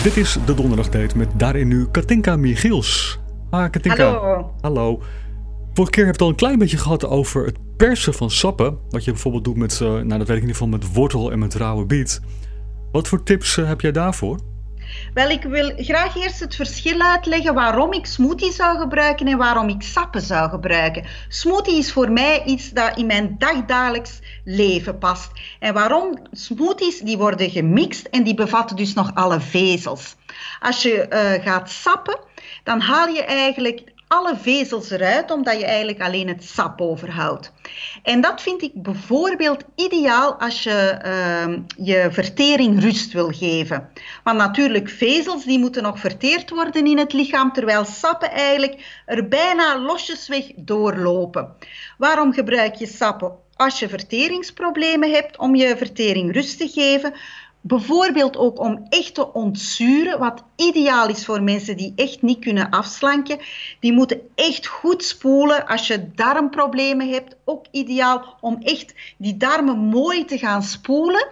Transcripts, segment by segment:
Dit is de Donderdagdate met daarin nu Katinka Michiels. Katinka. Hallo. Hallo. Vorige keer heb je het al een klein beetje gehad over het persen van sappen. Wat je bijvoorbeeld doet met, dat weet ik in ieder geval, met wortel en met rauwe biet. Wat voor tips heb jij daarvoor? Wel, ik wil graag eerst het verschil uitleggen waarom ik smoothie zou gebruiken en waarom ik sappen zou gebruiken. Smoothie is voor mij iets dat in mijn dagdagelijks leven past. En waarom? Smoothies die worden gemixt en die bevatten dus nog alle vezels. Als je gaat sappen, dan haal je eigenlijk alle vezels eruit, omdat je eigenlijk alleen het sap overhoudt. En dat vind ik bijvoorbeeld ideaal als je je vertering rust wil geven. Want natuurlijk, vezels die moeten nog verteerd worden in het lichaam, terwijl sappen eigenlijk er bijna losjesweg doorlopen. Waarom gebruik je sappen? Als je verteringsproblemen hebt, om je vertering rust te geven. Bijvoorbeeld ook om echt te ontzuren, wat ideaal is voor mensen die echt niet kunnen afslanken. Die moeten echt goed spoelen. Als je darmproblemen hebt, ook ideaal om echt die darmen mooi te gaan spoelen.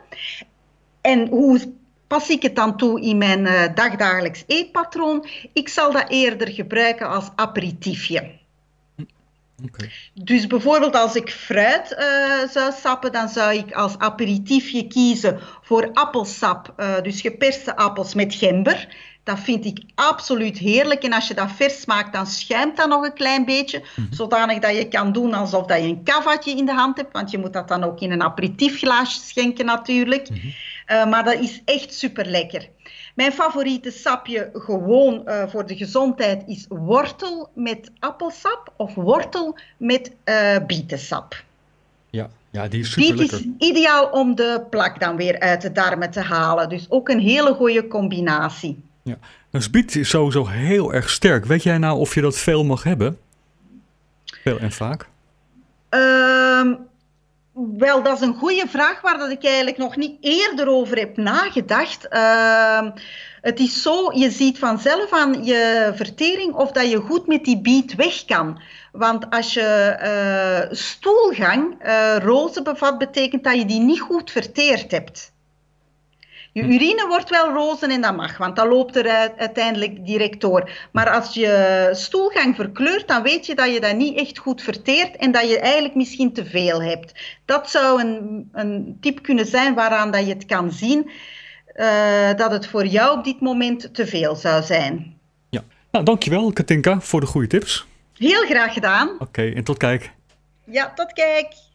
En hoe pas ik het dan toe in mijn dagdagelijks eetpatroon? Ik zal dat eerder gebruiken als aperitiefje. Okay. Dus bijvoorbeeld als ik fruit zou sappen, dan zou ik als aperitiefje kiezen voor appelsap, dus geperste appels met gember. Dat vind ik absoluut heerlijk. En als je dat vers maakt, dan schuimt dat nog een klein beetje. Zodanig dat je kan doen alsof je een cavatje in de hand hebt. Want je moet dat dan ook in een aperitiefglaasje schenken natuurlijk. Maar dat is echt super lekker. Mijn favoriete sapje gewoon voor de gezondheid is wortel met appelsap of wortel met bietensap. Ja, die is super lekker. Dit is ideaal om de plak dan weer uit de darmen te halen. Dus ook een hele goede combinatie. Ja. Nou, biet is sowieso heel erg sterk. Weet jij nou of je dat veel mag hebben? Veel en vaak? Wel, dat is een goede vraag waar dat ik eigenlijk nog niet eerder over heb nagedacht. Het is zo, je ziet vanzelf aan je vertering of dat je goed met die biet weg kan. Want als je stoelgang roze bevat, betekent dat je die niet goed verteerd hebt. Je urine wordt wel roze en dat mag, want dat loopt er uiteindelijk direct door. Maar als je stoelgang verkleurt, dan weet je dat je dat niet echt goed verteert en dat je eigenlijk misschien te veel hebt. Dat zou een tip kunnen zijn waaraan dat je het kan zien, dat het voor jou op dit moment te veel zou zijn. Ja, nou dankjewel Katinka voor de goede tips. Heel graag gedaan. Oké, en tot kijk. Ja, tot kijk.